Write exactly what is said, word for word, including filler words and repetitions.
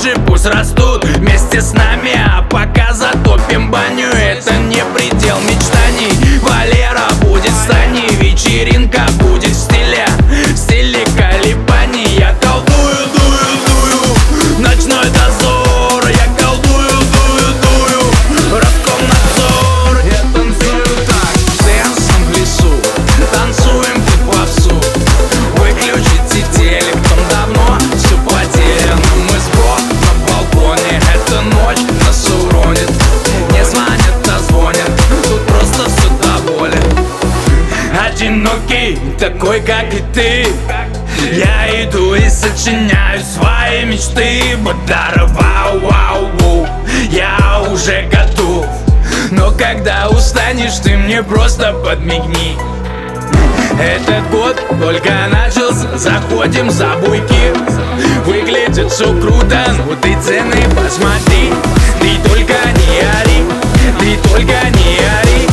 дальше пусть растут вместе с нами, а пока затопим баню. Это не предел мечтаний. Валера будет в стане, вечеринка будет в стиле, в стиле колебаний. Я колдую, дую, дую, ночной дозор. Я колдую, дую, дую, Роскомнадзор. Я танцую так, дэнсом в лесу, танцуем под попсу. Выключите телек, там давно все потеряно. Мы с бро на балконе, эта ночь нас уронит. Не звонят, а звонят, тут просто все доволен. Одинокий, такой как и ты, я иду и сочиняю свои мечты. Бадара, вау, вау, вау, я уже готов. Но когда устанешь, ты мне просто подмигни. Этот год только начался, заходим за буйки. Выглядит все круто, ну ты цены посмотри. Ты только не ори, ты только не ори.